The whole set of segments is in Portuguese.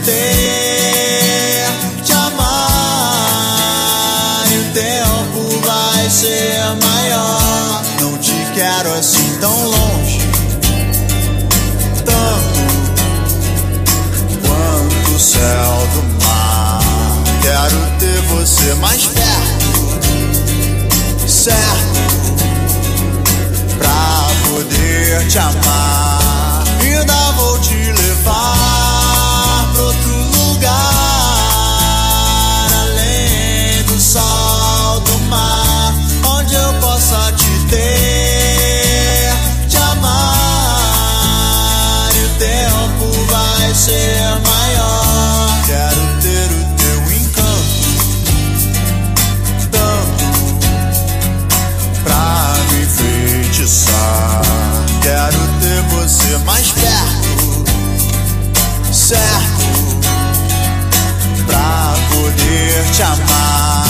ter, te amar, e o tempo vai ser maior. Não te quero assim tão longe, tanto quanto o céu do mar. Quero ter você mais perto, certo, pra poder te amar. Ainda vou te levar pra outro lugar, além do sol, do mar, onde eu possa te ter, te amar, e o tempo vai ser maior. Quero ter o teu encanto, tanto pra me enfeitiçar. Quero ter você mais perto, certo, pra poder te amar.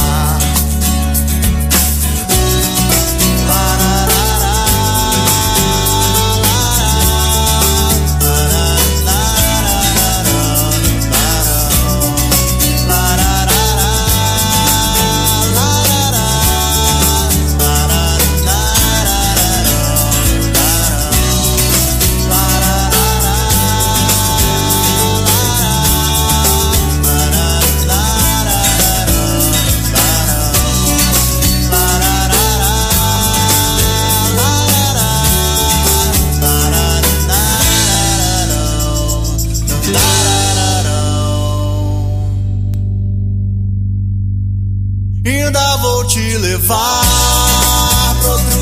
Ainda vou te levar pra outro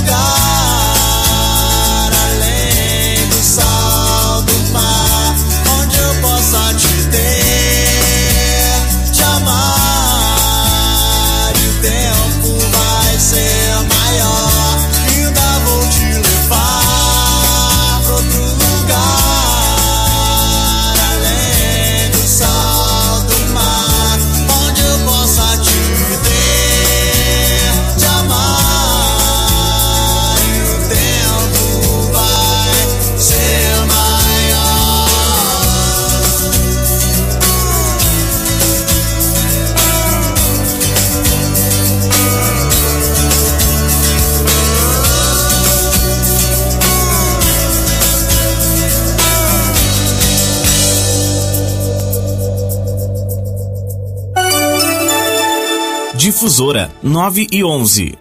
lugar, além do sol, do mar, onde eu possa te ter, te amar, e o tempo vai ser maior. Ainda vou te levar pra outro lugar, além do sol, do mar, onde eu possa te Difusora 9 e 11.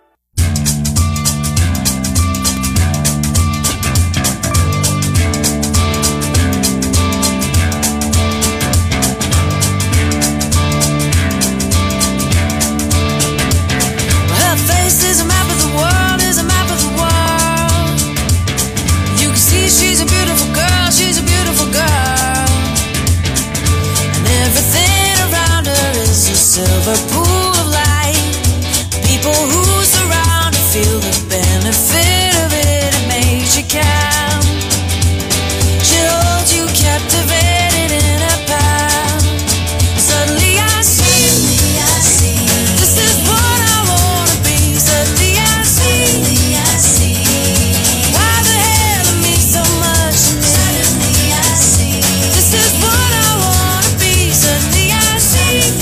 Silver pool of light, people who surround her feel the benefit of it. It makes you count. She holds you captivated in her palm. Suddenly I see, this is what I wanna be. Suddenly I see, why the hell it means so much to me. Suddenly I see, this is what I wanna be. Suddenly I see.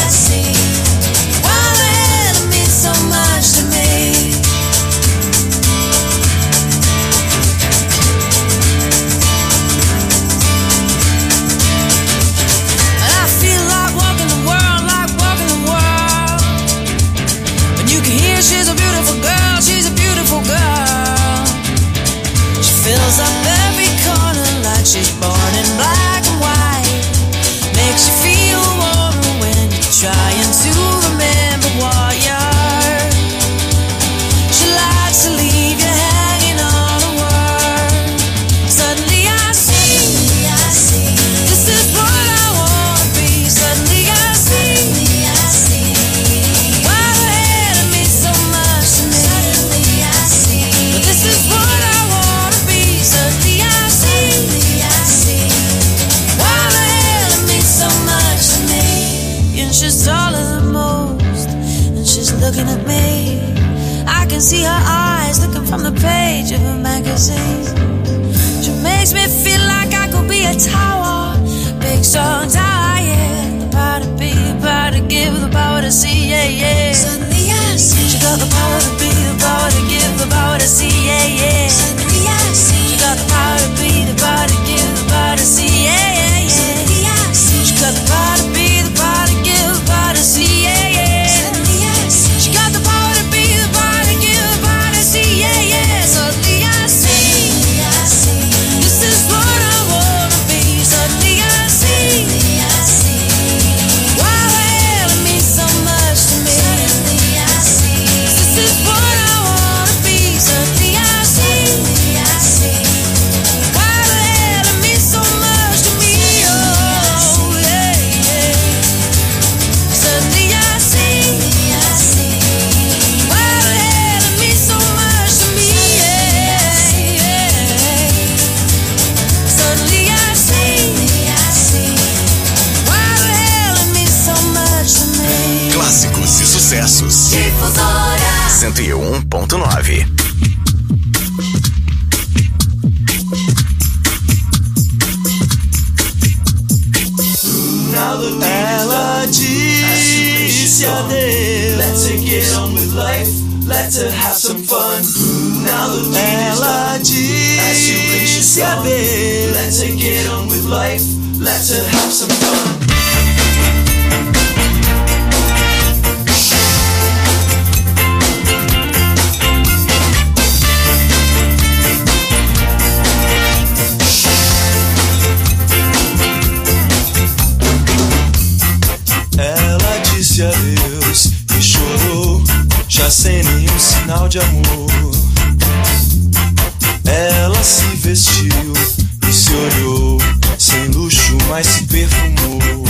Why the hell it means so much to me. And I feel like walking the world, When you can hear she's a beautiful girl, she's a beautiful girl. She fills up every corner like she's born in black and white. Makes you feel warmer when you're trying to remember what you're. She likes to leave you hanging on a word. Suddenly I see, this is what I wanna be. Suddenly I see, why the hell it means so much to me. Suddenly I see, but this is what I wanna be. Suddenly I see, why the hell it means so much to me. And she's taller than most, and she's looking at me. I can see her eyes looking from the page of a magazine. She makes me feel like I could be a tower, big so to see, yeah, yeah. Suddenly I see. She got the power to be, the power to give, the power to see, yeah, yeah. Suddenly I see. She got the power to be, the power to give, the power to see, yeah, yeah, yeah. Suddenly I see. She got the power to be, the power to give, the power to see, yeah, yeah. Suddenly I see. She got the power to be, the power to give, the power to see, yeah, yeah. Suddenly I see. Suddenly I see. This is what I wanna be. Suddenly I see. Suddenly I see. Why the hell it means so much to me. Suddenly I see. This is what I wanna be. Suddenly I see. Suddenly I see. Why the hell it means so much to me. Oh yeah, yeah. Suddenly I see. Suddenly I see. Why the hell it means so much to me. Yeah, yeah. Suddenly I see. Suddenly I see. Why the hell it means so much to me. Clássicos e sucessos. Difusora 101.9. Ela disse adeus. Let's get on with life. Let's have some fun. Ela disse adeus. Let's get on with life. Let's have some fun. Ela disse adeus e chorou, já sem nenhum sinal de amor. Ela se vestiu e se olhou, sem luxo, mas se perfumou.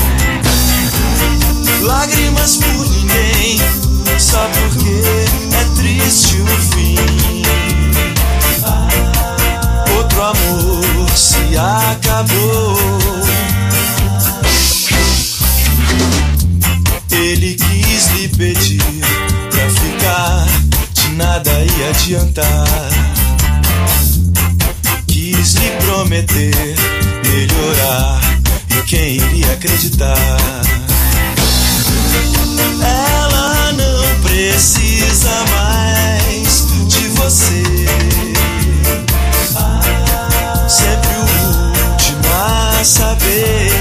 Lágrimas por ninguém, só porque é triste o fim. Outro amor se acabou. Ele quis lhe pedir pra ficar, de nada ia adiantar. Quis lhe prometer melhorar, e quem iria acreditar? Ela não precisa mais de você. Sempre o último a saber.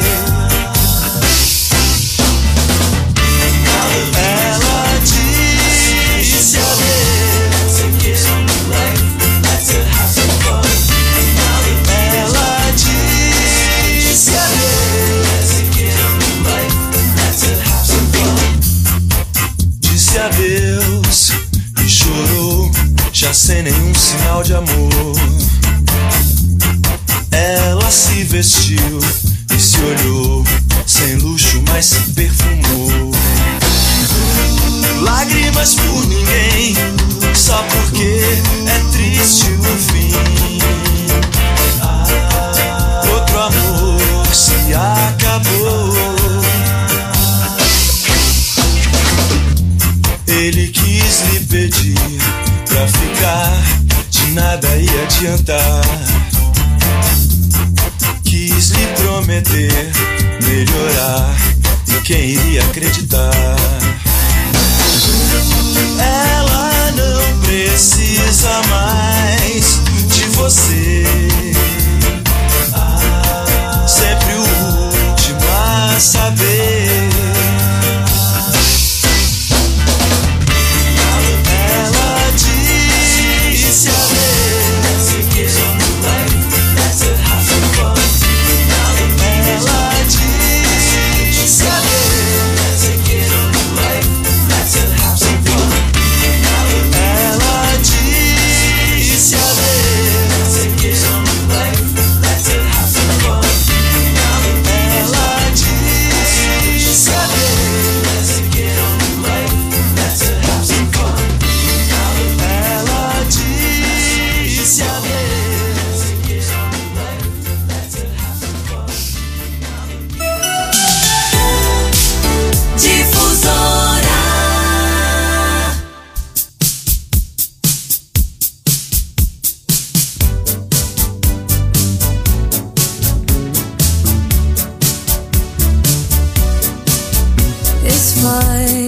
Ela disse adeus. Ela disse adeus. Disse adeus e chorou, já sem nenhum sinal de amor. Ela se vestiu e se olhou, sem luxo, mas se perfumou. Lágrimas por ninguém, só porque é triste o fim. Outro amor se acabou. Ele quis lhe pedir pra ficar, de nada ia adiantar. Quis lhe prometer melhorar, e quem iria acreditar? Ela não precisa mais de você. Sempre o último a saber. Ela disse adeus. Ela disse It's fine.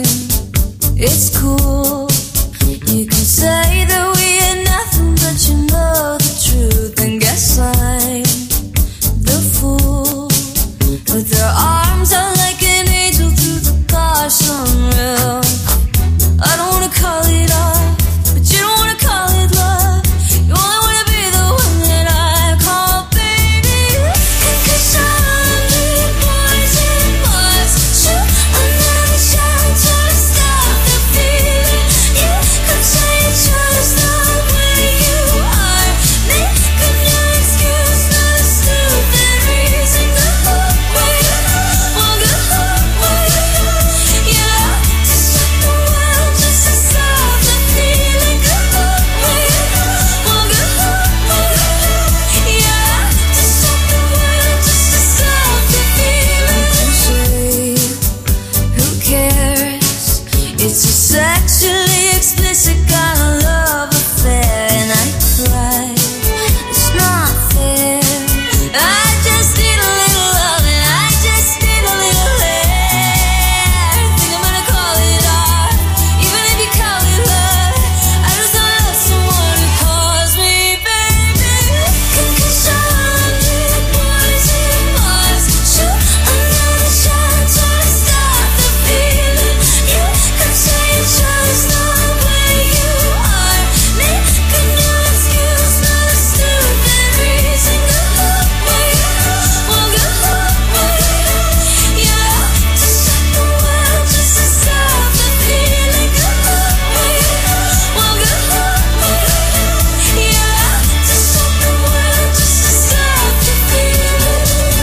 It's cool. You can say that we ain't nothing, but you know the truth. And guess I'm the fool with her arms out like an angel through the car sunroof. I don't wanna call it off, but you don't wanna call it love. You only wanna be the one that I call baby. And 'cause I'm the poison was shoot another shot to stop the feeling. You could say it's just the way you are. Make a new excuse, not a stupid reason. Good luck, well, good luck, yeah. To stop the world, just to stop the feeling. Good luck, well, good luck, yeah. To stop the world, just to stop the feeling. You say, who cares? It's a sexually explicit kind of love affair, and I cry. It's not fair. I just need a little love, and I just need a little air. Think I'm gonna call it art, even if you call it love. I just don't love someone who calls me baby. Concussion, poison was shoot another shot to stop the feeling. You could say it's just the way you are. Make a new excuse, not a stupid reason. Good luck, well, good luck, yeah. To stop the world, just to stop the feeling. Good luck, well, good luck, yeah. To stop the world, just to stop the feeling.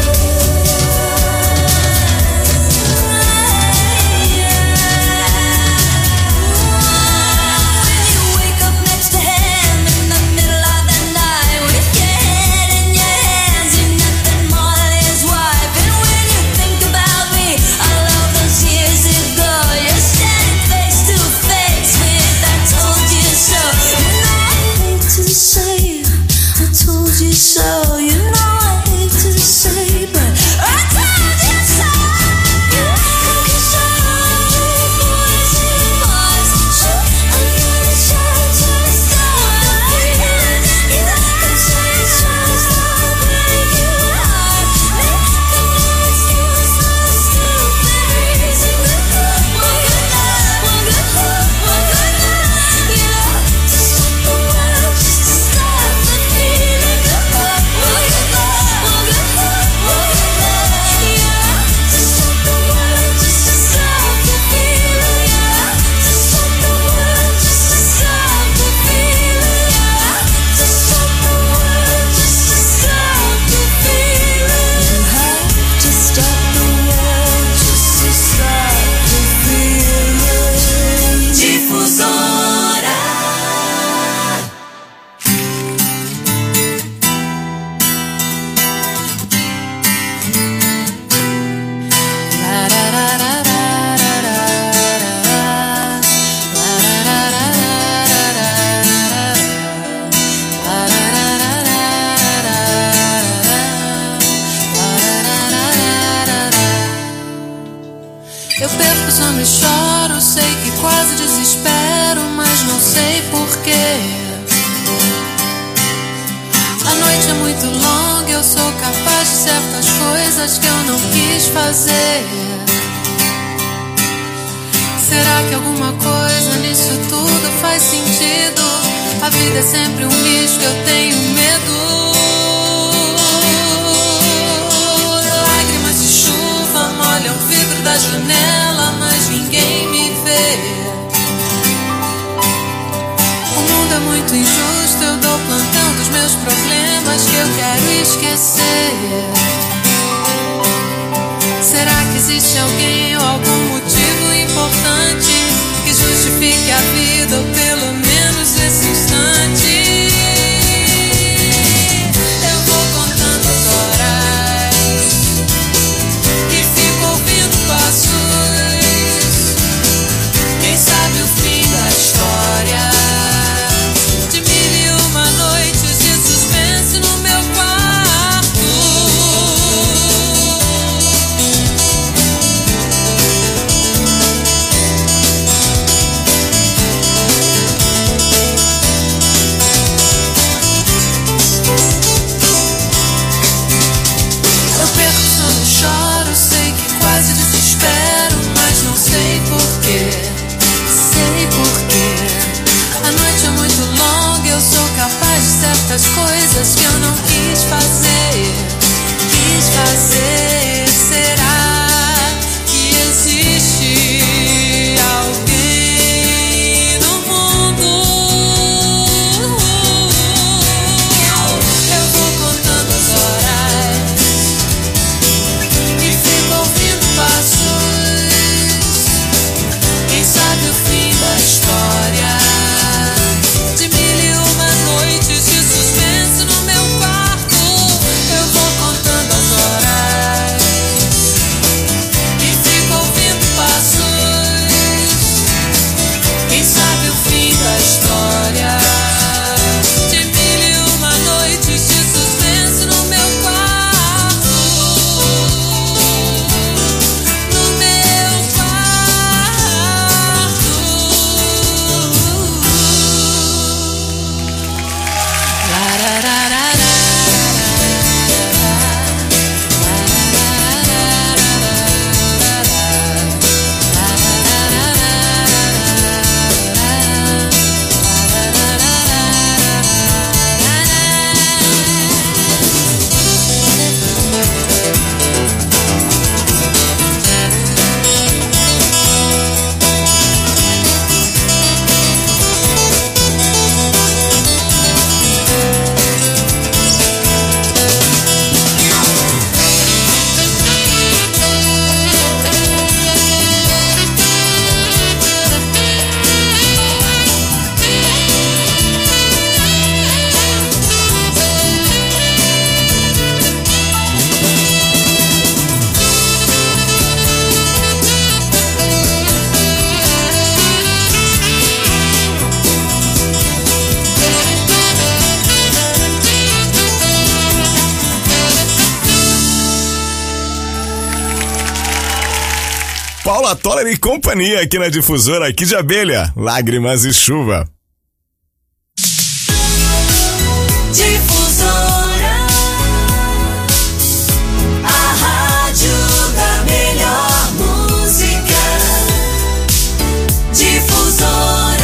When you wake up next to him in the middle of the night with your head in your hands, you're nothing more than his wife. And when you think about me, all of those years ago, you're standing face to face with I told you so. You know I hate to say I told you so. You know I hate to say, but I told you so. Eu perco o sono e choro, sei que quase desespero, mas não sei porquê. A noite é muito longa, eu sou capaz de certas coisas que eu não quis fazer. Será que alguma coisa nisso tudo faz sentido? A vida é sempre um risco, eu tenho medo. Lágrimas de chuva molham o vidro da janela, mas ninguém me vê. O mundo é muito injusto, eu dou plantão dos meus problemas que eu quero esquecer. Será que existe alguém ou algum motivo importante que justifique a vida, ou pelo menos esse instante? Eu vou contando as horas e fico ouvindo passos. Quem sabe o fim da história de 1001 noites de suspense no meu quarto. Paula Toller e companhia aqui na Difusora, aqui de Abelha, Lágrimas e Chuva. Difusora, a rádio da melhor música. Difusora.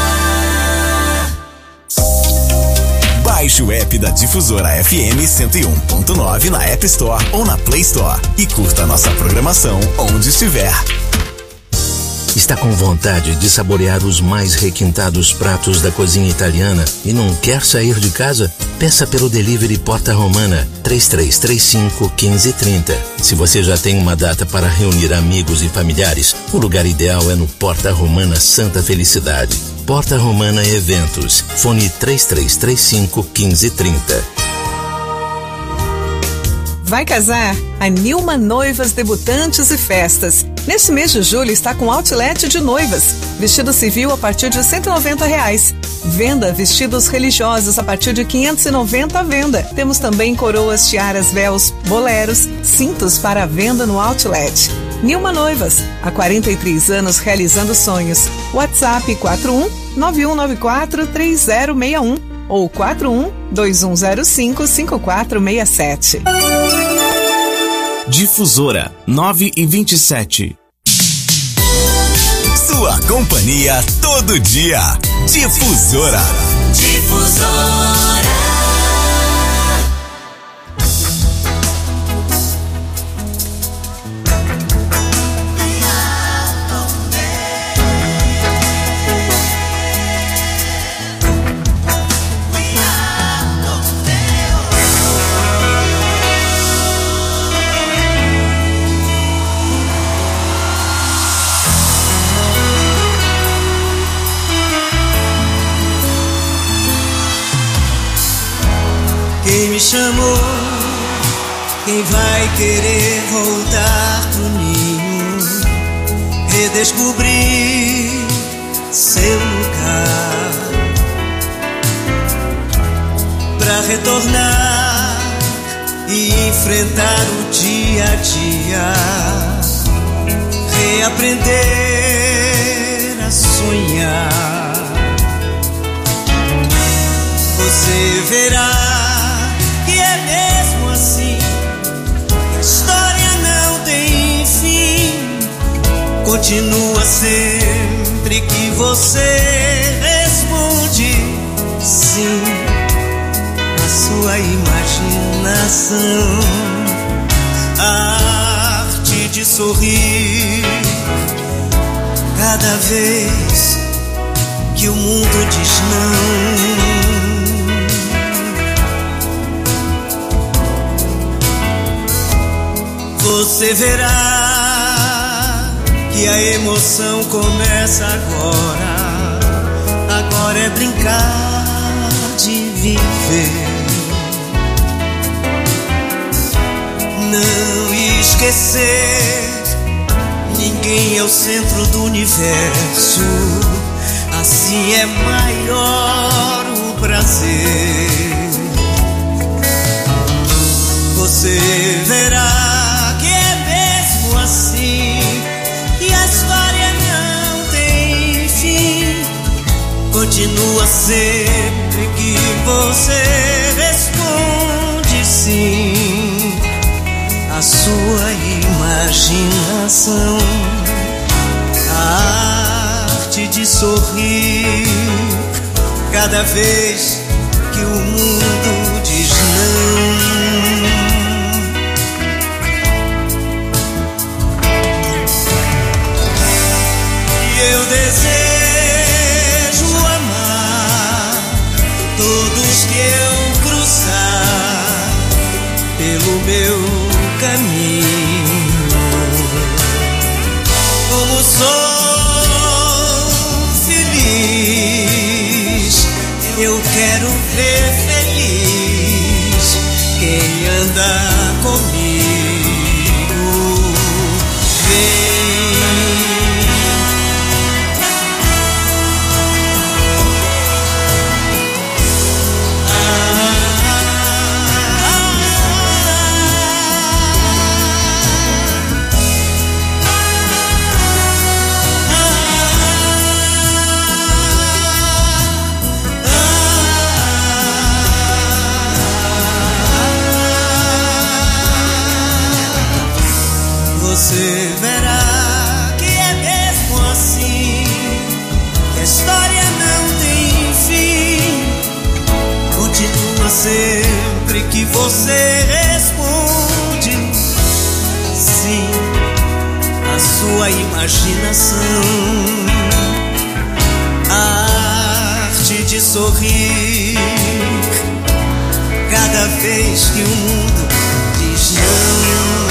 Baixe o app da Difusora FM 101.9 na App Store ou na Play Store e curta nossa programação onde estiver. Está com vontade de saborear os mais requintados pratos da cozinha italiana e não quer sair de casa? Peça pelo delivery Porta Romana 3335-1530. Se você já tem uma data para reunir amigos e familiares, o lugar ideal é no Porta Romana Santa Felicidade. Porta Romana Eventos. Fone 3335-1530. Vai casar? A Nilma Noivas, Debutantes e Festas. Neste mês de julho está com outlet de noivas. Vestido civil a partir de R$190. Venda vestidos religiosos a partir de R$590 à venda. Temos também coroas, tiaras, véus, boleros, cintos para venda no outlet. Nilma Noivas, há 43 anos realizando sonhos. WhatsApp 41-9194-3061 ou 41-2105-5467. Difusora 9:27. Sua companhia todo dia. Difusora. Difusora. Quem me chamou, quem vai querer voltar pro ninho, redescobrir seu lugar, pra retornar e enfrentar o dia a dia, reaprender a sonhar. Você verá que é mesmo assim, a história não tem fim. Continua sempre que você responde sim. A sua imaginação, a arte de sorrir cada vez que o mundo diz não. Você verá que a emoção começa agora. Agora é brincar de viver. Não esquecer, ninguém é o centro do universo. Assim é maior o prazer. Você verá que é mesmo assim, que a história não tem fim. Continua sempre que você responde sim. A sua imaginação, a arte de sorrir cada vez que o mundo diz não. Eu desejo amar todos que eu cruzar pelo meu caminho. Como sou feliz, eu quero ver feliz quem anda comigo. Vem. tua imaginação, a arte de sorrir cada vez que o mundo diz não.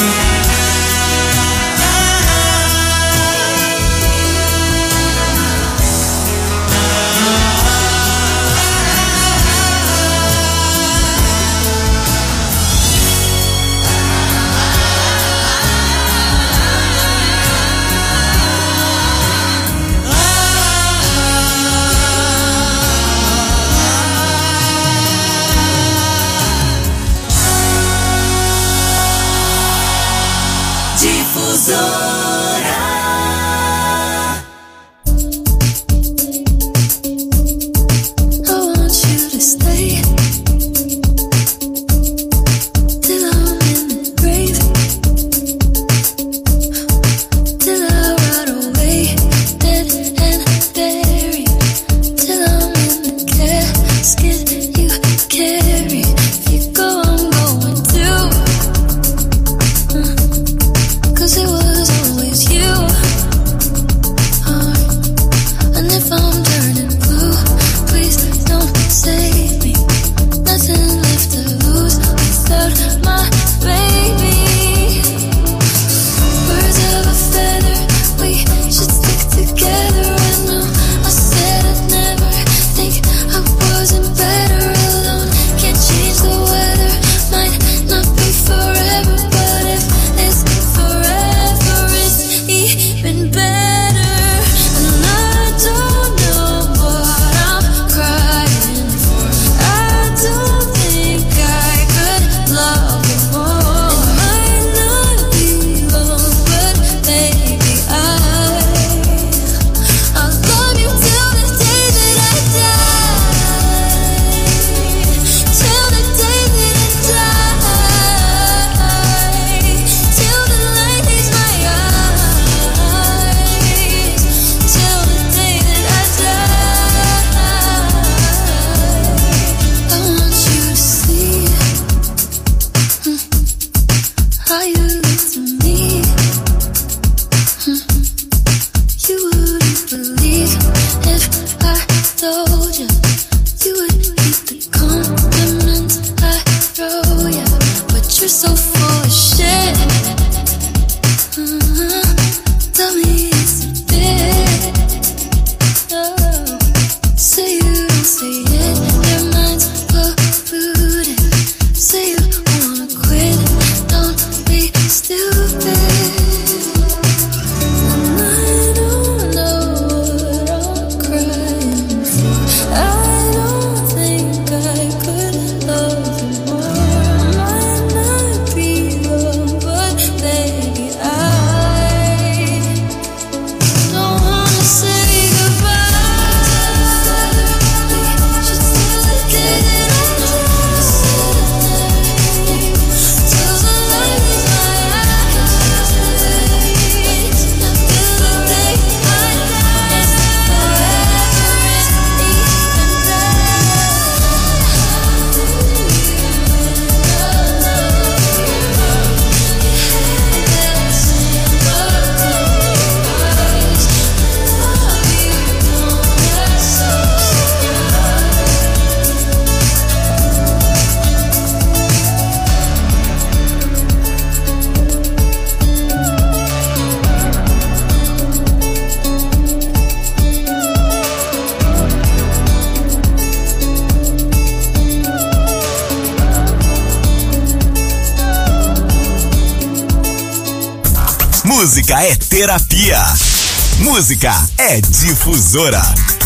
Música é terapia. Música é difusora.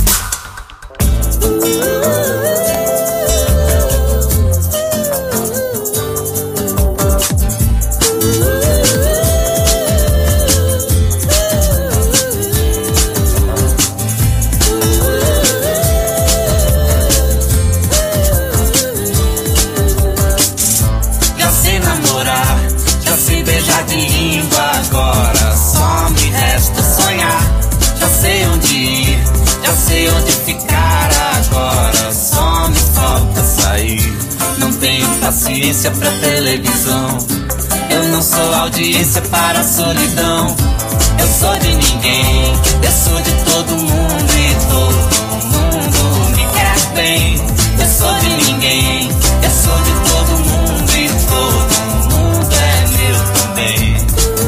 Já sei namorar, já sei beijar de língua, agora só me resta sonhar. Já sei onde ir, já sei onde ficar, agora só me falta sair. Não tenho paciência pra televisão, eu não sou audiência para a solidão. Eu sou de ninguém, eu sou de todo mundo e todo mundo me quer bem. Eu sou de ninguém, eu sou de todo mundo e todo mundo é meu também.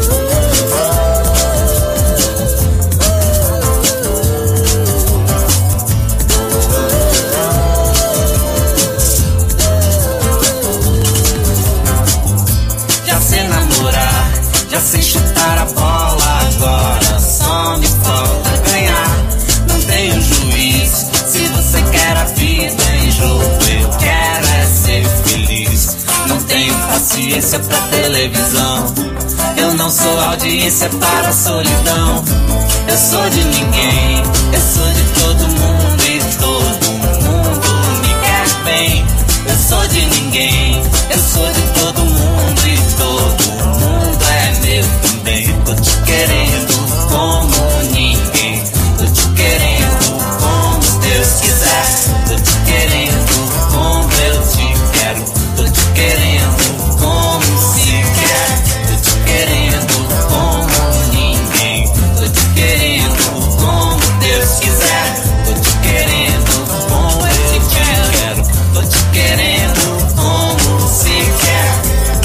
Já sei namorar, já sei chutar a bola, agora só me falta ganhar. Não tenho juiz, se você quer a vida em jogo, eu quero é ser feliz. Não tenho paciência pra televisão, eu não sou audiência para a solidão. Eu sou de ninguém, eu sou de todo mundo e todo mundo me quer bem. Eu sou de ninguém, eu sou de todo mundo e todo mundo é meu também. Tô te querendo como ninguém, tô te querendo como Deus quiser. Tô te querendo como eu te quero, tô te querendo como se quer. Tô te querendo como ninguém, tô te querendo como Deus quiser. Tô te querendo como eu te quero, tô te querendo como se quer.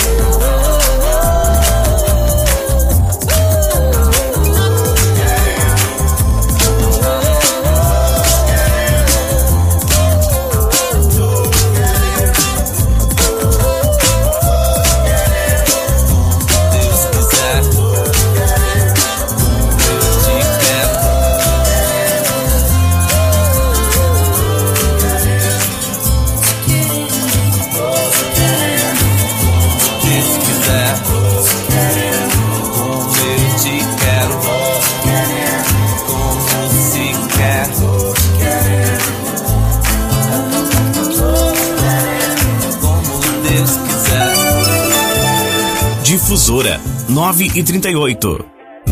Deus quiser, eu te quero. Deus quiser, como eu te quero, como se quer. Como Deus quiser. Difusora 9h38.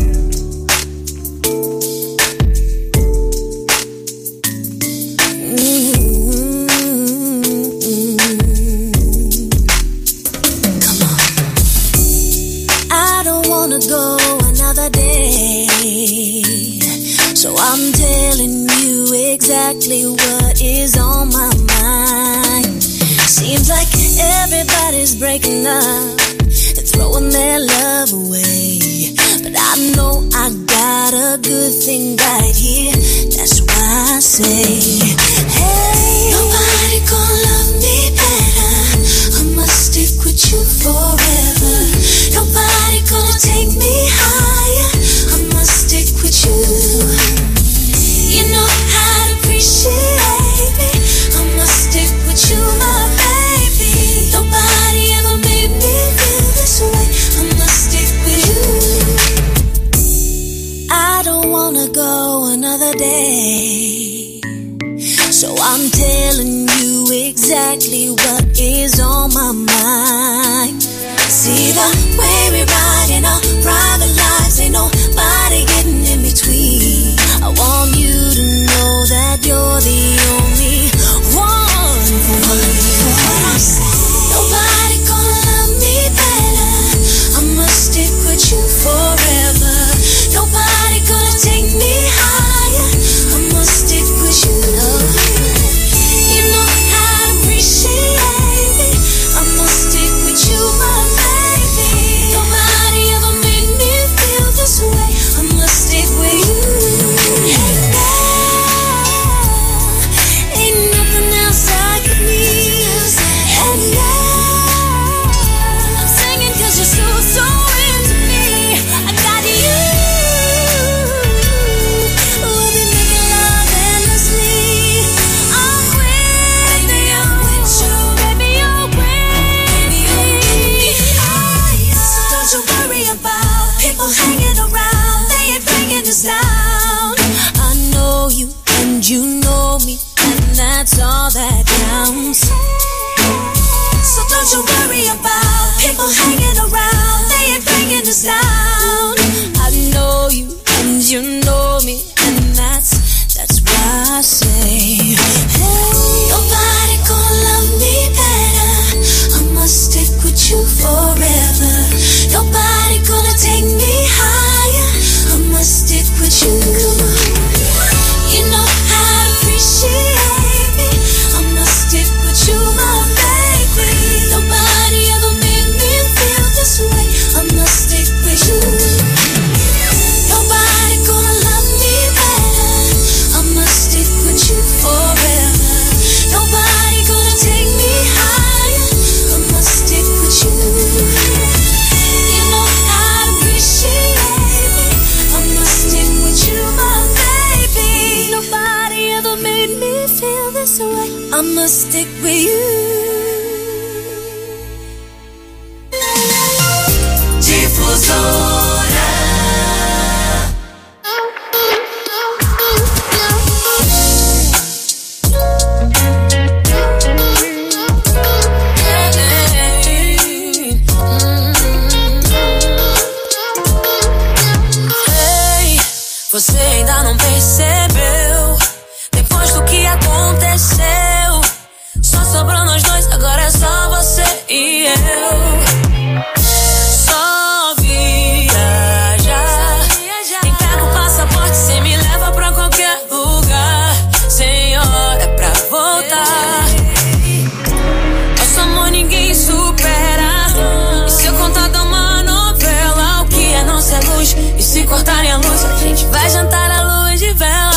I don't wanna go another day, so I'm telling you exactly what is on my mind. Seems like everybody's breaking up and throwing their love away, but I know I got a good thing right here. That's why I say, hey, nobody gonna love me better. I must stick with you forever. Nobody gonna take me higher. I must stick with you. You know how to appreciate me. I must stick with you, my baby. Nobody ever made me feel this way. I must stick with you. I don't wanna go another day, so I'm telling you exactly what is on my mind. See the way we ride in our private lives, ain't nobody getting in between. I want you to know that you're the only one for me. Nobody gonna love me better. I must stick with you forever. Nobody gonna take me higher. I must stick with you. You know how to appreciate me. I must stick with you, my baby. Nobody ever made me feel this way. I must stick with you. Ain't nothing else I could need. And yeah, I'm singing 'cause you're so into me. I got you. We'll be making love endlessly. I'm with you, baby, you're with me. So don't you worry about people hanging around. They ain't bringing us down. I know you and you know me, and that's all that counts. So don't you worry about people hanging around. They ain't bringing us down. I know you and you know me, and that's why I say, hey, nobody gonna love me better. I must stick with you forever. Nobody gonna take me higher. I'ma stick with you. Difusora. Ei, você ainda não percebeu? Depois do que aconteceu, só sobrou nós dois, agora é só você e eu. Só viajar. Nem pega o passaporte, cê me leva pra qualquer lugar. Sem hora pra voltar. Nosso amor ninguém supera. E se eu contar de uma novela, o que é não ser luz? E se cortarem a luz, a gente vai jantar à luz de velas.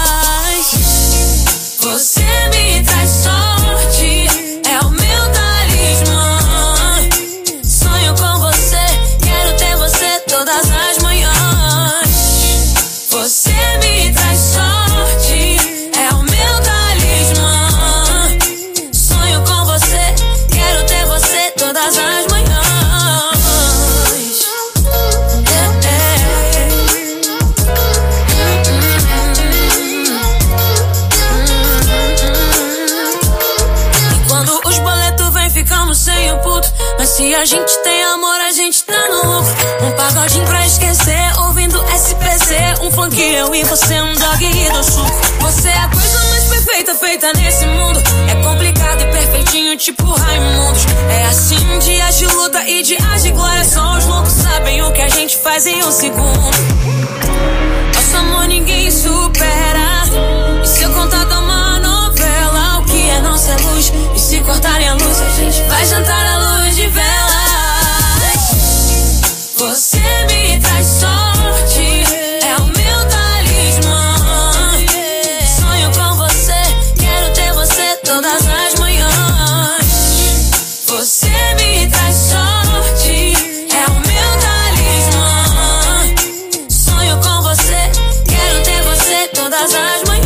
Você me traz sorte, é o meu talismã. Sonho com você, quero ter você todas as manhãs. Você me traz sorte, é o meu talismã. Sonho com você, quero ter você todas as manhãs. E quando os boletos vêm, ficamos sem o puto. Mas se a gente tem amor, a gente tá no lucro. Um pagodinho pra esquecer, ouvindo SPC. Um funk eu e você, um dog e do suco. Você é a coisa mais perfeita feita nesse mundo. É complicado e perfeitinho, tipo Raimundos. É assim, dias de luta e dias de glória. Só os loucos sabem o que a gente faz em um segundo. Nosso amor ninguém supera. E se eu contar de uma novela, o que é não ser luz? E se cortarem a luz, a gente vai jantar à luz de velas. Você me traz sorte, é o meu talismã. Sonho com você, quero ter você todas as manhãs. Você me traz sorte, é o meu talismã. Sonho com você, quero ter você todas as manhãs.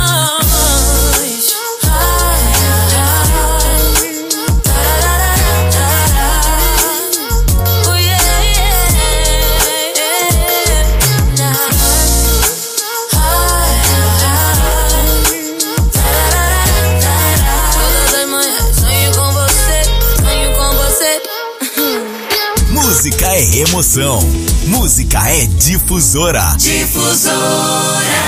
Oh, yeah, todas as manhãs, sonho com você, sonho com você. Música é emoção. Música é difusora. Difusora.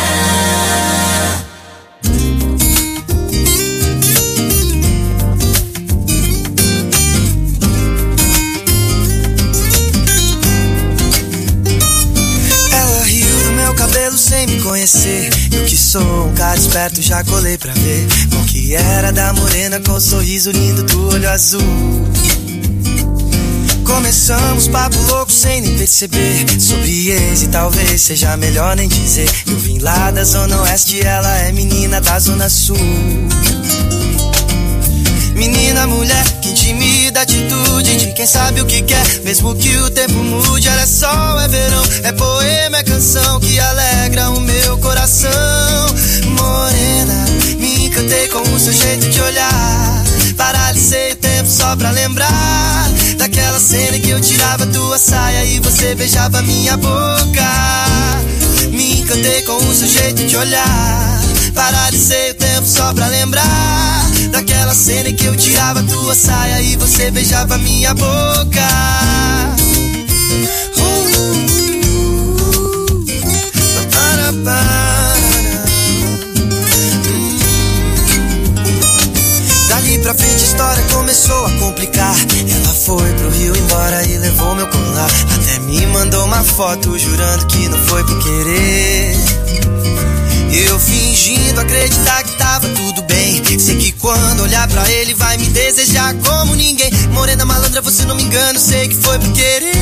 Ela riu do meu cabelo sem me conhecer. Eu que sou um cara esperto, já colei pra ver qual que era da morena com o sorriso lindo do olho azul. Começamos papo louco sem nem perceber. Sobre ex e talvez seja melhor nem dizer. Eu vim lá da zona oeste, ela é menina da zona sul. Menina, mulher, que intimida a atitude de quem sabe o que quer. Mesmo que o tempo mude, ela é sol, é verão. É poema, é canção que alegra o meu coração. Morena, me encantei com o seu jeito de olhar. Paralisei o tempo só pra lembrar daquela cena em que eu tirava tua saia e você beijava minha boca. Me encantei com o seu jeito de olhar. Paralisei o tempo só pra lembrar daquela cena em que eu tirava tua saia e você beijava minha boca. Dali pra frente a história começou a complicar. Ela foi pro Rio embora e levou meu colar. Até me mandou uma foto jurando que não foi por querer. Eu fingindo acreditar que tava tudo bem. Sei que quando olhar pra ele vai me desejar como ninguém. Morena malandra, você não me engana, sei que foi por querer.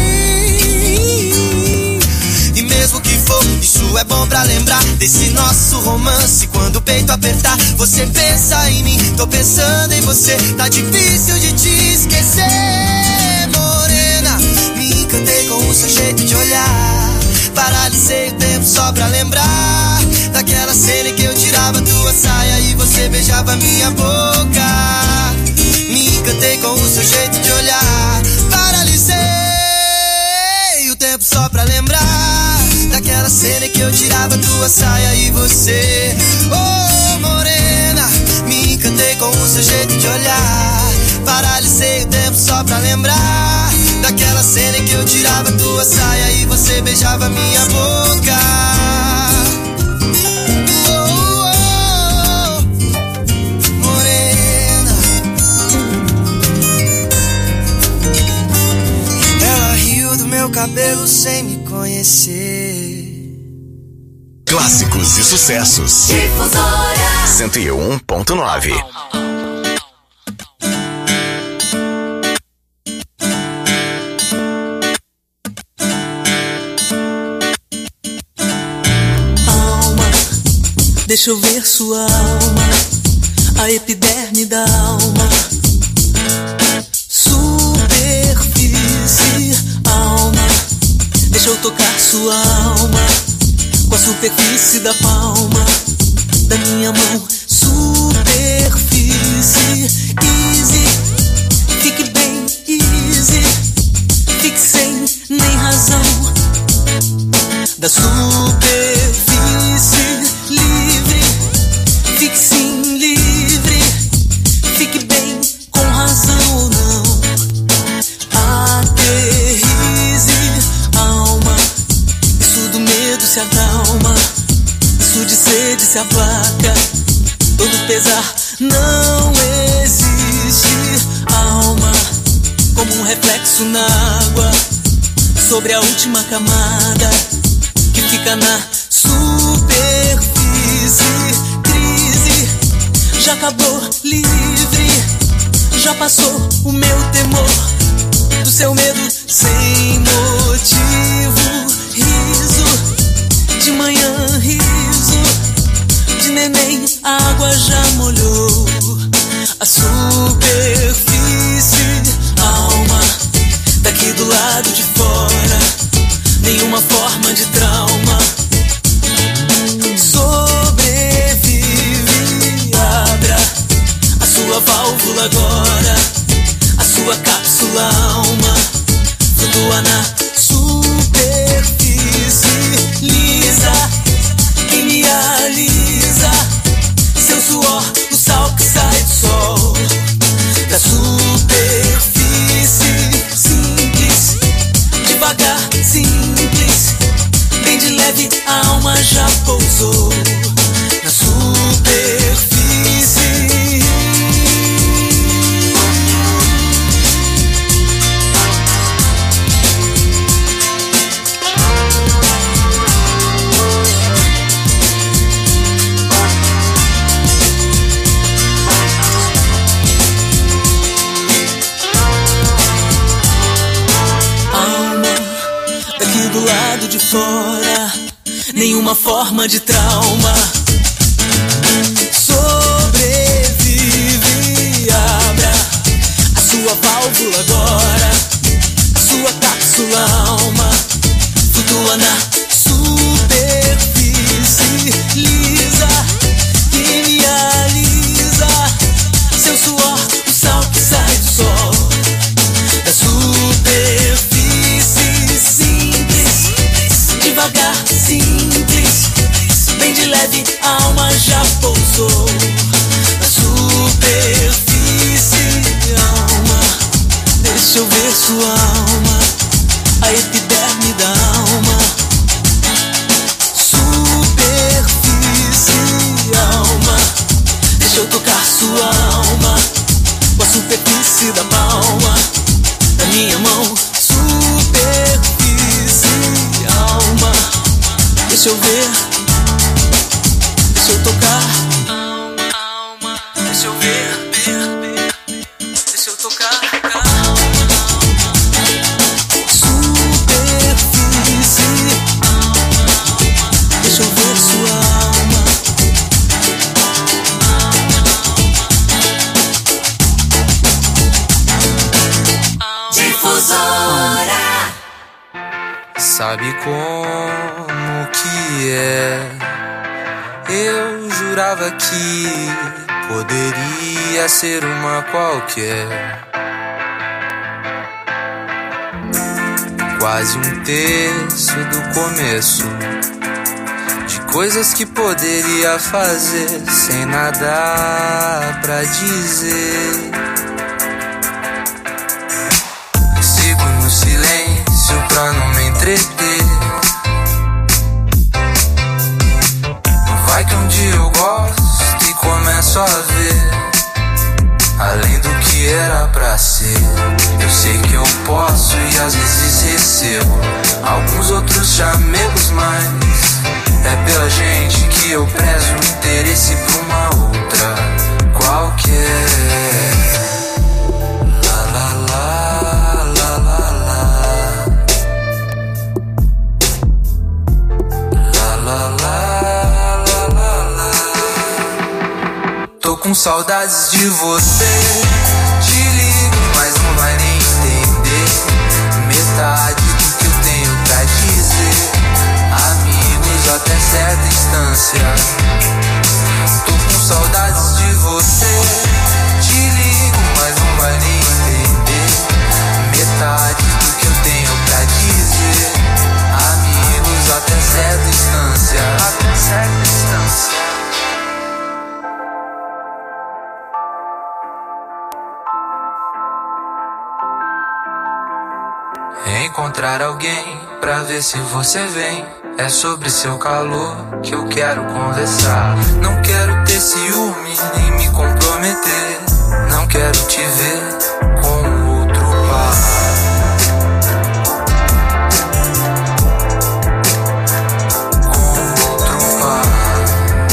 E mesmo que for, isso é bom pra lembrar desse nosso romance. Quando o peito apertar, você pensa em mim, tô pensando em você. Tá difícil de te esquecer. Morena, me encantei com o seu jeito de olhar. Paralisei o tempo só pra lembrar daquela cena em que eu tirava tua saia e você beijava minha boca. cena que eu tirava tua saia e você, oh morena, me encantei com o seu jeito de olhar. Paralisei o tempo só pra lembrar daquela cena que eu tirava tua saia e você beijava minha boca. Oh, oh, morena. Ela riu do meu cabelo sem me conhecer. Clássicos e sucessos. Difusora 101.9. Deixa eu ver sua alma, a epiderme da alma. Superfície, alma. Deixa eu tocar sua alma com a superfície da palma da minha mão. Superfície, easy. Fique bem, easy. Fique sem nem razão da superfície. Livre, fique sim livre, fique bem com razão ou não. Aterrize, alma, isso do medo se acalma, isso de sede se aplaca, todo pesar não existe. Alma, como um reflexo na água, sobre a última camada que fica na superfície. Crise, já acabou, livre, já passou o meu temor, do seu medo sem motivo. Riso, de manhã riso, de neném a água já molhou a superfície. Alma, daqui do lado de fora, nenhuma forma de trauma. Sobrevive, abra a sua válvula agora, a sua cápsula alma flutua na superfície lisa, quem me alisa, seu suor, o sal que sai do sol, da superfície simples, devagar, simples, bem de leve, a alma já pousou na superfície. Alma, daqui do lado de fora, nenhuma forma de trauma. Sobrevive, abra a sua válvula agora, a sua cápsula alma flutua na superfície lisa, que me alisa, seu suor, o sal que sai do sol, da superfície simples, devagar, simples, bem de leve, a alma já pousou na superfície. Alma, deixa eu ver sua alma, a epiderme da alma. Superfície, alma, deixa eu tocar sua alma com a superfície da palma da minha mão. Superfície, alma, deixa eu ver, deixa eu tocar. Alma, deixa eu ver, deixa eu tocar. Superfície, deixa eu ver sua alma. Difusora. Sabe como que é? Eu jurava que poderia ser uma qualquer. Quase um terço do começo coisas que poderia fazer sem nada pra dizer. Sigo no silêncio pra não me entreter. Vai que um dia eu gosto e começo a ver além do que era pra ser. Eu sei que eu posso e às vezes recebo alguns outros chamegos, mas é pela gente que eu prezo o interesse pra uma outra qualquer. La la la, la la la. La la la, la la la. Tô com saudades de você. Te ligo, mas não vai nem entender metade do que eu tenho pra dizer. Amigos até certa distância. Tô com saudades de você. Te ligo, mas não vai nem entender metade do que eu tenho pra dizer. Amigos até certa distância. Até certa distância. Encontrar alguém pra ver se você vem. É sobre seu calor que eu quero conversar. Não quero ter ciúme nem me comprometer. Não quero te ver com outro par. Com outro par.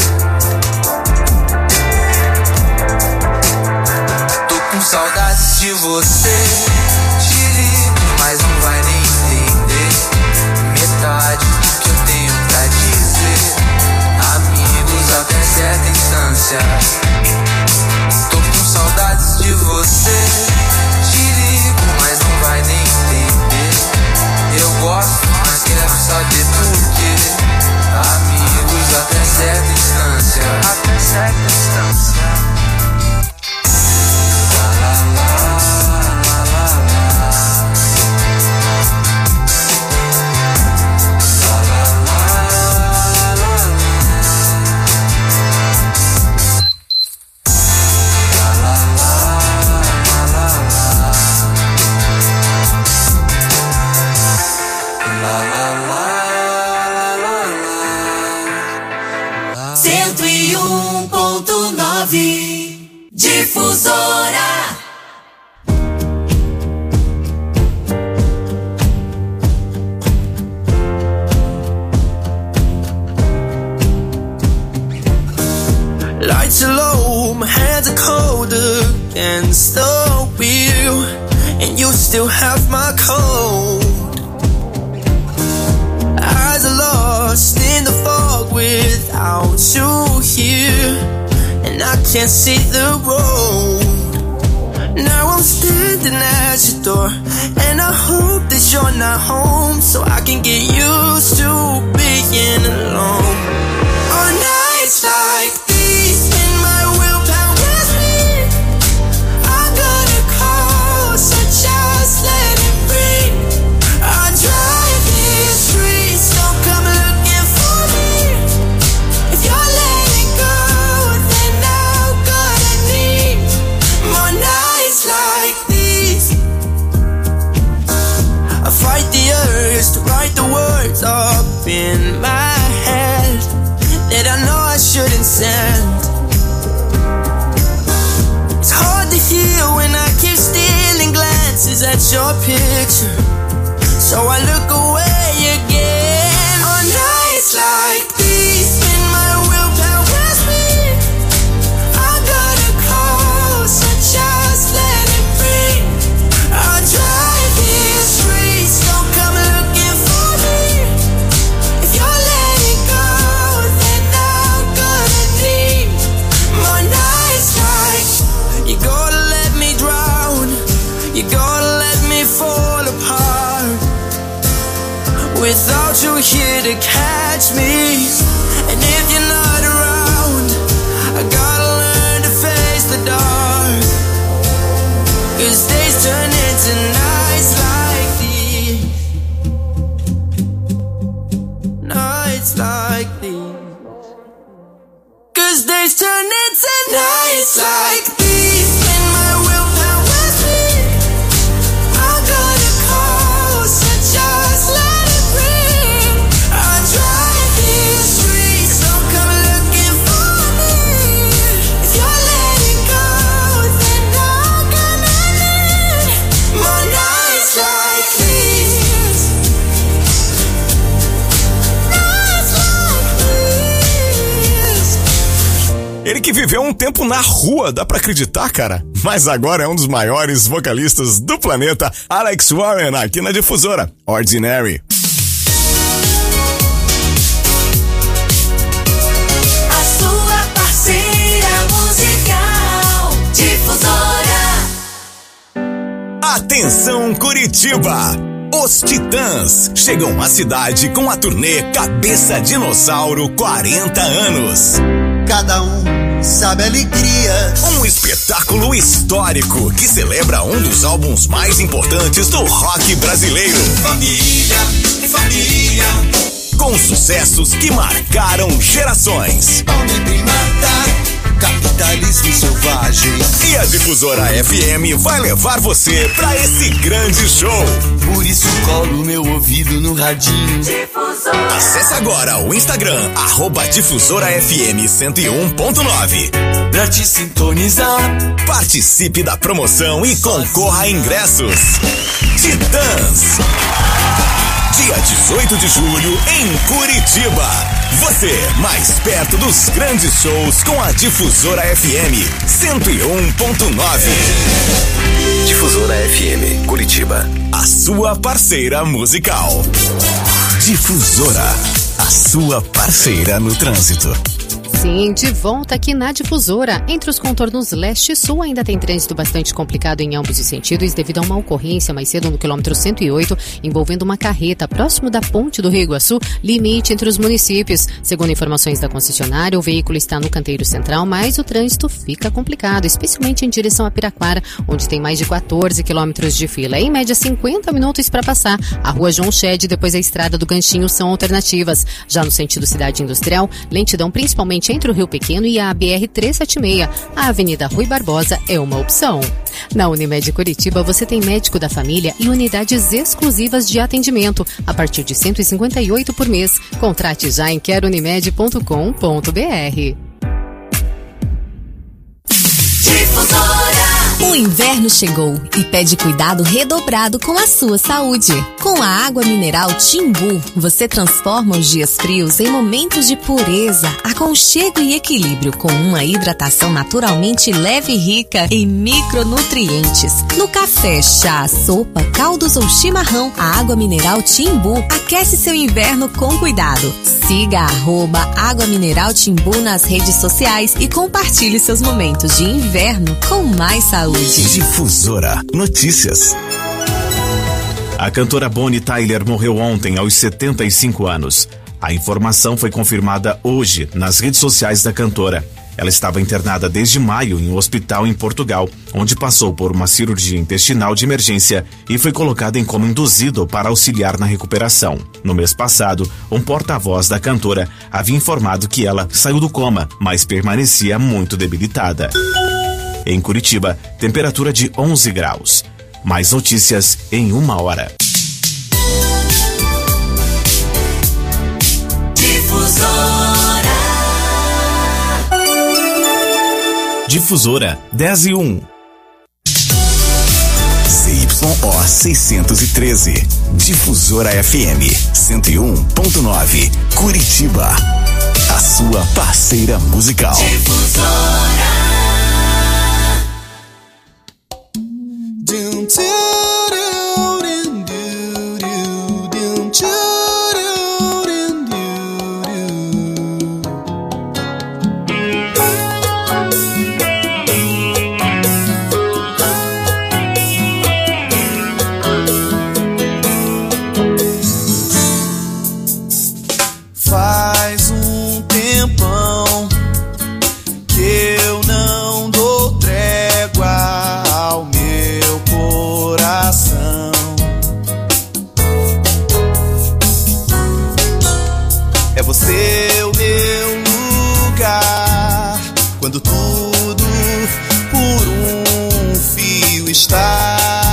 Tô com saudades de você. Te ligo, mas não vai nem entender metade do que eu tenho pra dizer. Amigos até certa distância. Tô com saudades de você. Te ligo, mas não vai nem entender. Eu gosto, mas quero saber por quê. Amigos até certa distância. Até certa distância. La la la, la la la. Difusora. Lights are low, my hands are colder against the wheel, and you still have my cold. Eyes are lost in the fog without you here, and I can't see the road. Now I'm standing at your door, and I hope that you're not home, so I can get used to being alone. On nights like these, when my willpower's weak, I gotta call, so just let it breathe. I drive these streets, don't come looking for me. If you're letting go, then I'm gonna need more nights like these. I fight the urge to write the words up in my head that I know I shouldn't send. It's hard to hear when I keep stealing glances at your picture, so I look away again. On nights like these, when my willpower's weak, I gotta call, so just let it breathe. I drive these streets, don't come looking for me. If you're letting go, then I'm gonna need more nights like. You gotta let me drown, you gotta let me fall apart. Without you here to catch me, and if you're not around, I gotta learn to face the dark. 'Cause days turn into nights like these. Nights like these. always turn into nights like these. When my willpower's weak, I'm gonna coast and just let it breathe. I drive these streets, don't come looking for me. If you're letting go, then I'm gonna need more nights like these. Nights like these. Ele que viveu um tempo na rua, dá pra acreditar, cara? Mas agora é um dos maiores vocalistas do planeta, Alex Warren, aqui na Difusora. Ordinary. A sua parceira musical, Difusora. Atenção, Curitiba! Os Titãs chegam à cidade com a turnê Cabeça Dinossauro 40 anos. Cada um sabe a alegria. Um espetáculo histórico que celebra um dos álbuns mais importantes do rock brasileiro. Família, família. Com sucessos que marcaram gerações. Homem primata, capitalismo selvagem. E a Difusora FM vai levar você pra esse grande show. Por isso colo meu ouvido no radinho. Difusora. Acesse agora o Instagram, @DifusoraFM101.9. Pra te sintonizar. Participe da promoção e concorra a ingressos. Titãs. Dia 18 de julho em Curitiba. Você mais perto dos grandes shows com a Difusora FM 101.9. Difusora FM, Curitiba. A sua parceira musical. Difusora, a sua parceira no trânsito. Sim, de volta aqui na Difusora. Entre os contornos leste e sul ainda tem trânsito bastante complicado em ambos os sentidos devido a uma ocorrência mais cedo no quilômetro 108 envolvendo uma carreta próximo da ponte do Rio Iguaçu, limite entre os municípios. Segundo informações da concessionária, o veículo está no canteiro central, mas o trânsito fica complicado, especialmente em direção a Piraquara, onde tem mais de 14 quilômetros de fila. Em média, 50 minutos para passar. A rua João Shed e depois a estrada do Ganchinho são alternativas. Já no sentido cidade industrial, lentidão principalmente entre o Rio Pequeno e a BR-376. A Avenida Rui Barbosa é uma opção. Na Unimed Curitiba, você tem médico da família e unidades exclusivas de atendimento a partir de R$ 158 por mês. Contrate já em querounimed.com.br. Difusora. O inverno chegou e pede cuidado redobrado com a sua saúde. Com a água mineral Timbu, você transforma os dias frios em momentos de pureza, aconchego e equilíbrio, com uma hidratação naturalmente leve e rica em micronutrientes. No café, chá, sopa, caldos ou chimarrão, a água mineral Timbu aquece seu inverno com cuidado. Siga @Água Mineral Timbu nas redes sociais e compartilhe seus momentos de inverno com mais saúde. Difusora Notícias. A cantora Bonnie Tyler morreu ontem aos 75 anos. A informação foi confirmada hoje nas redes sociais da cantora. Ela estava internada desde maio em um hospital em Portugal, onde passou por uma cirurgia intestinal de emergência e foi colocada em coma induzido para auxiliar na recuperação. No mês passado, um porta-voz da cantora havia informado que ela saiu do coma, mas permanecia muito debilitada. Em Curitiba, temperatura de 11 graus. Mais notícias em 1 hora. Difusora 10 e 1. ZYO 613. Difusora FM 101.9. Curitiba. A sua parceira musical. Difusora. Faz um tempão que eu não dou trégua ao meu coração. É você o meu lugar, quando tudo por um fio está.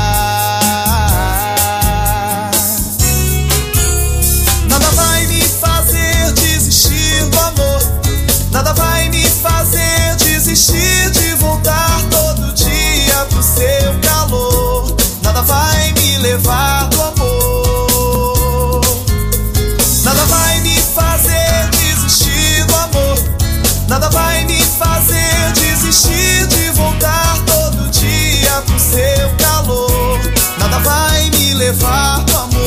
Nada vai me fazer desistir do amor, nada vai me fazer desistir de voltar todo dia pro seu calor. Nada vai me levar do amor, nada vai me fazer desistir do amor, nada vai me fazer desistir de voltar todo dia pro seu calor. Nada vai me levar do amor.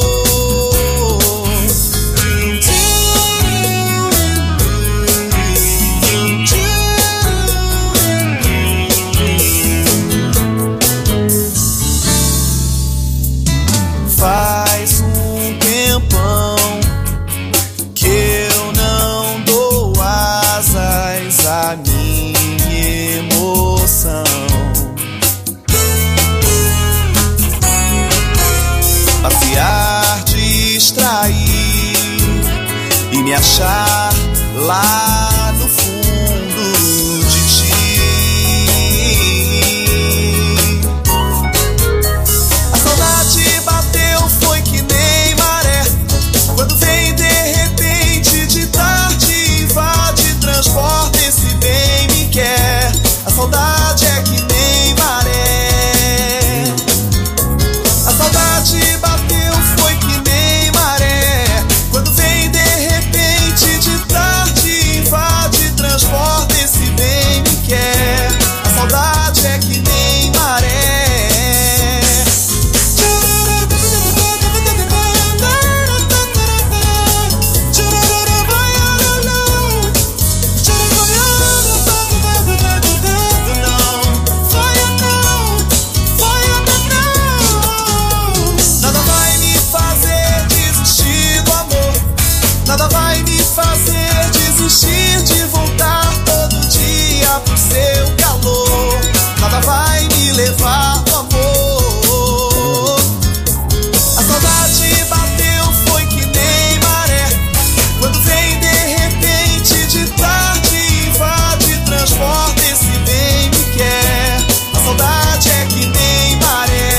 Faz um tempão que eu não dou asas à minha emoção. Passear, distrair e me achar lá no fundo de ti. A saudade bateu, foi que nem maré, quando vem de repente, de tarde invade, transporta, esse bem me quer. A saudade é que nem maré, a saudade bateu, foi que nem maré, quando vem de repente, de tarde invade, transporta, esse bem me quer. A saudade é que nem maré. Nada vai me fazer desistir do amor, nada vai me fazer desistir de voltar todo dia pro seu calor. Nada vai me levar do amor. A saudade bateu, foi que nem maré, quando vem de repente, de tarde invade, transporta, esse bem me quer. A saudade é que nem maré.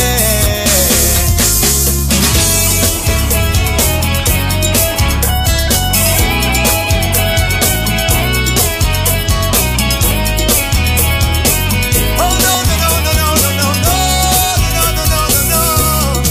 Oh no no no no no no no no no no no no.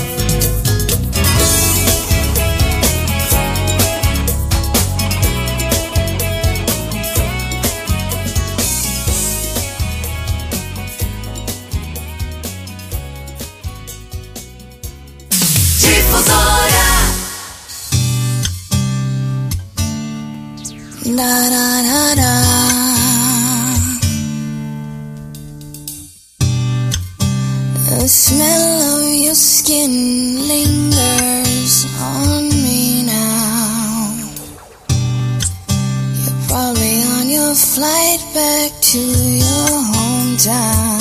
Difusora. Da da da da. The smell of your skin lingers on me now. You're probably on your flight back to your hometown.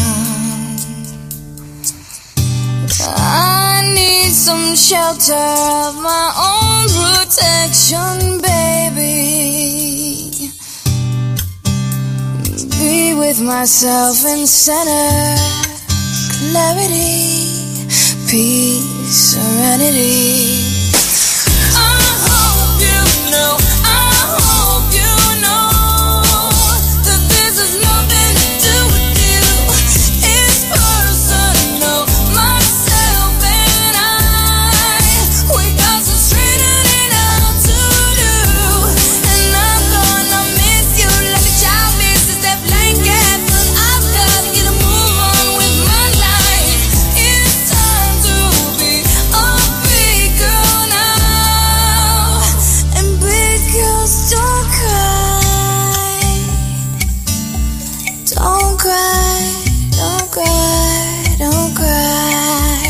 I need some shelter of my own protection, baby. Be with myself in center, clarity, peace, serenity. I hope you know, I hope you know that this has nothing to do with you. It's personal, myself and I. We got some straightening out to do, and I'm gonna miss you like a child misses their blanket. But I've gotta get a move on with my life. It's time to be a big girl now. And big girls don't cry. Don't cry, don't cry, don't cry.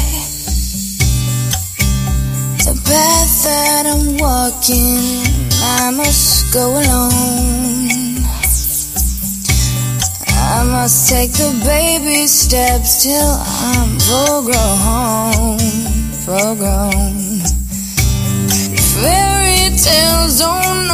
The path that I'm walking, I must go alone. I must take the baby steps till I'm full grown, full grown. Fairy tales don't